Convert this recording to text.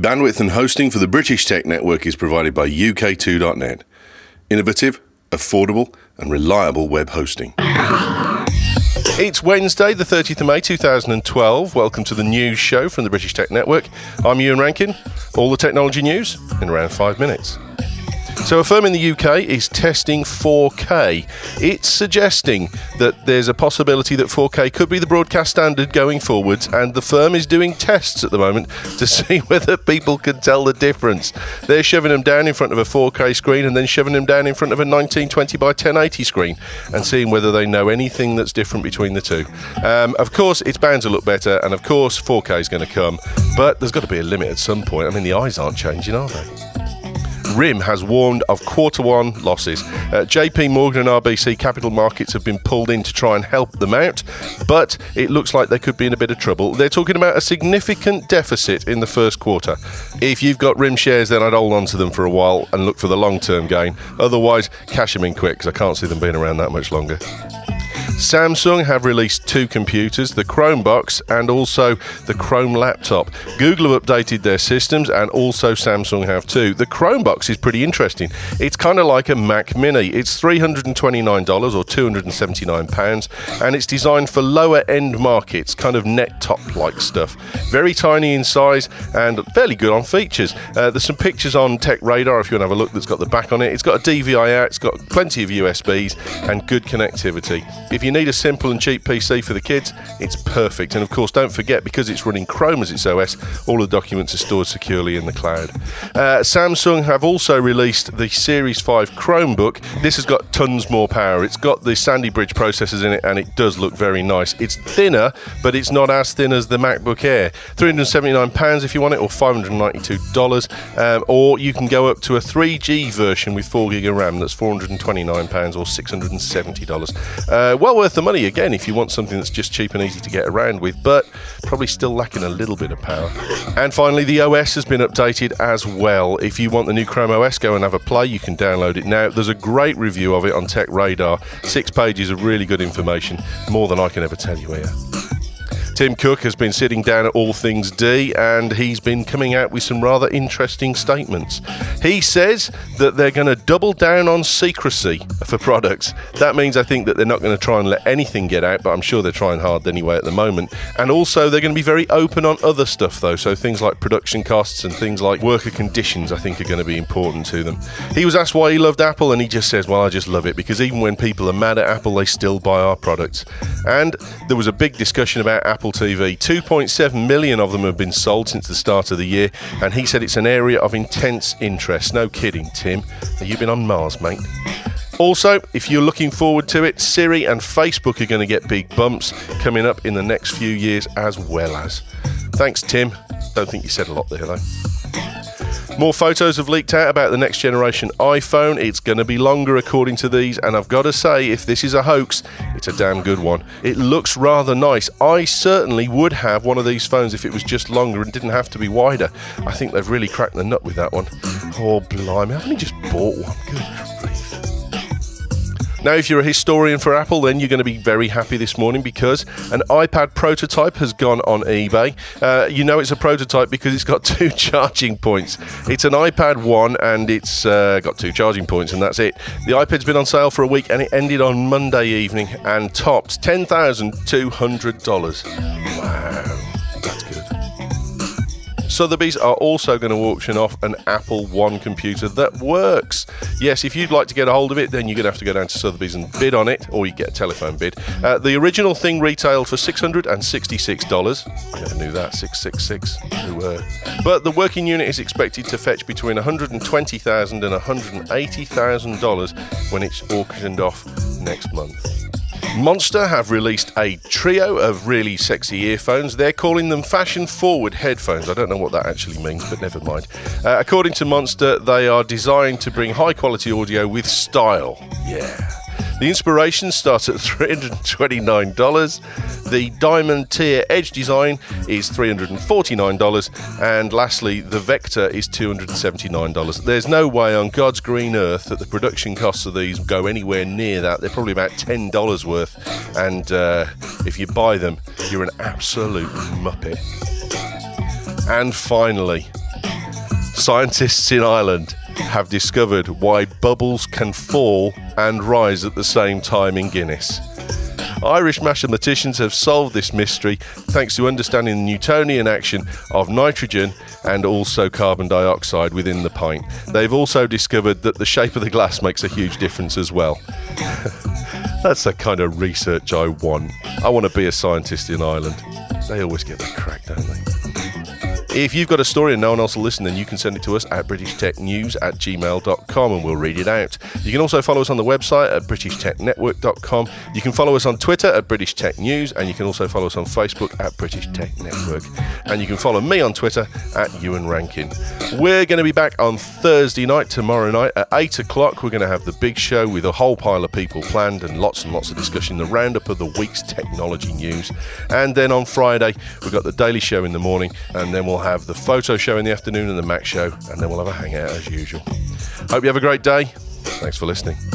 Bandwidth and hosting for the British Tech Network is provided by UK2.net. Innovative, affordable, and reliable web hosting. It's Wednesday, the 30th of May 2012. Welcome to the news show from the British Tech Network. I'm Ewan Rankin. All the technology news in around 5 minutes. So a firm in the UK is testing 4K. It's suggesting that there's a possibility that 4K could be the broadcast standard going forwards, and the firm is doing tests at the moment to see whether people can tell the difference. They're shoving them down in front of a 4K screen and then shoving them down in front of a 1920 by 1080 screen and seeing whether they know anything that's different between the two. Of course, it's bound to look better, and of course 4K is going to come, but there's got to be a limit at some point. I mean, the eyes aren't changing, are they? RIM has warned of Q1 losses. JP Morgan and RBC Capital Markets have been pulled in to try and help them out, but it looks like they could be in a bit of trouble. They're talking about a significant deficit in the first quarter. If you've got RIM shares, then I'd hold on to them for a while and look for the long-term gain. Otherwise, cash them in quick, because I can't see them being around that much longer. Samsung have released two computers, the Chromebox and also the Chrome laptop. Google have updated their systems, and also Samsung have too. The Chromebox is pretty interesting. It's kind of like a Mac Mini. It's $329 or £279, and it's designed for lower end markets, kind of net top like stuff. Very tiny in size and fairly good on features. There's some pictures on Tech Radar if you want to have a look that's got the back on it. It's got a DVI out, it's got plenty of USBs and good connectivity. If you need a simple and cheap PC for the kids, it's perfect. And of course, don't forget, because it's running Chrome as its OS, all the documents are stored securely in the cloud. Samsung have also released the Series 5 Chromebook. This has got tons more power. It's got the Sandy Bridge processors in it, and it does look very nice. It's thinner, but it's not as thin as the MacBook Air. £379 if you want it, or $592. Or you can go up to a 3G version with 4GB of RAM. That's £429 or $670. Well worth the money, again, if you want something that's just cheap and easy to get around with, but probably still lacking a little bit of power. And finally, the OS has been updated as well. If you want the new Chrome OS, go and have a play. You can download it now. There's a great review of it on Tech Radar. 6 pages of really good information, more than I can ever tell you here. Tim Cook has been sitting down at All Things D, and he's been coming out with some rather interesting statements. He says that they're going to double down on secrecy for products. That means, I think, that they're not going to try and let anything get out, but I'm sure they're trying hard anyway at the moment. And also, they're going to be very open on other stuff, though. So things like production costs and things like worker conditions, I think, are going to be important to them. He was asked why he loved Apple, and he just says, well, I just love it, because even when people are mad at Apple, they still buy our products. And there was a big discussion about Apple TV. 2.7 million of them have been sold since the start of the year, and he said it's an area of intense interest. No kidding, Tim. You've been on Mars, mate. Also, if you're looking forward to it, Siri and Facebook are going to get big bumps coming up in the next few years as well as. Thanks, Tim. Don't think you said a lot there, though. More photos have leaked out about the next generation iPhone. It's going to be longer according to these, and I've got to say, if this is a hoax, it's a damn good one. It looks rather nice. I certainly would have one of these phones if it was just longer and didn't have to be wider. I think they've really cracked the nut with that one. Oh, blimey, I've only just bought one. Good grief. Now, if you're a historian for Apple, then you're going to be very happy this morning, because an iPad prototype has gone on eBay. You know it's a prototype because it's got 2 charging points. It's an iPad 1 and it's got 2 charging points, and that's it. The iPad's been on sale for a week, and it ended on Monday evening and topped $10,200. Wow, that's good. Sotheby's are also going to auction off an Apple One computer that works. Yes, if you'd like to get a hold of it, then you're going to have to go down to Sotheby's and bid on it, or you get a telephone bid. The original thing retailed for $666. I never knew that, 666. But the working unit is expected to fetch between $120,000 and $180,000 when it's auctioned off next month. Monster have released a trio of really sexy earphones. They're calling them fashion-forward headphones. I don't know what that actually means, but never mind. According to Monster, they are designed to bring high-quality audio with style. Yeah. The Inspiration starts at $329. The Diamond Tier Edge design is $349. And lastly, the Vector is $279. There's no way on God's green earth that the production costs of these go anywhere near that. They're probably about $10 worth. And if you buy them, you're an absolute muppet. And finally, Scientists in Ireland have discovered why bubbles can fall and rise at the same time in Guinness. Irish mathematicians have solved this mystery thanks to understanding the Newtonian action of nitrogen and also carbon dioxide within the pint. They've also discovered that the shape of the glass makes a huge difference as well. That's the kind of research I want. I want to be a scientist in Ireland. They always get that crack, don't they? If you've got a story and no one else will listen, then you can send it to us at BritishTechNews@gmail.com and we'll read it out. You can also follow us on the website at BritishTechNetwork.com. You can follow us on Twitter at British Tech News, and you can also follow us on Facebook at British Tech Network. And you can follow me on Twitter at Ewan Rankin. We're going to be back on Thursday night, tomorrow night at 8 o'clock. We're going to have the big show with a whole pile of people planned and lots of discussion, the roundup of the week's technology news. And then on Friday, we've got the Daily Show in the morning, and then we'll have the photo show in the afternoon and the Mac show, and then we'll have a hangout as usual. Hope you have a great day. Thanks for listening.